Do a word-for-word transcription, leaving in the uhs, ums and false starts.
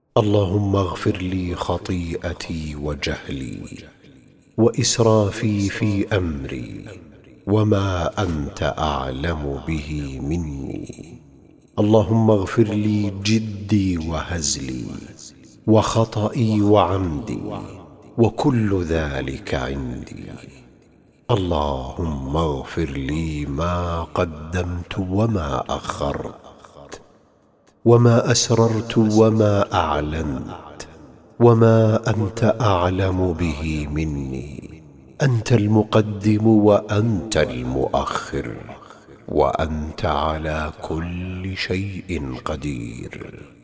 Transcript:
اللهم اغفر لي خطيئتي وجهلي وإسرافي في أمري وما أنت أعلم به مني. اللهم اغفر لي جدي وهزلي وخطئي وعمدي وكل ذلك عندي. اللهم اغفر لي ما قدمت وما أخرت وما أسررت وما أعلنت وما أنت أعلم به مني. أنت المقدم وأنت المؤخر وأنت على كل شيء قدير.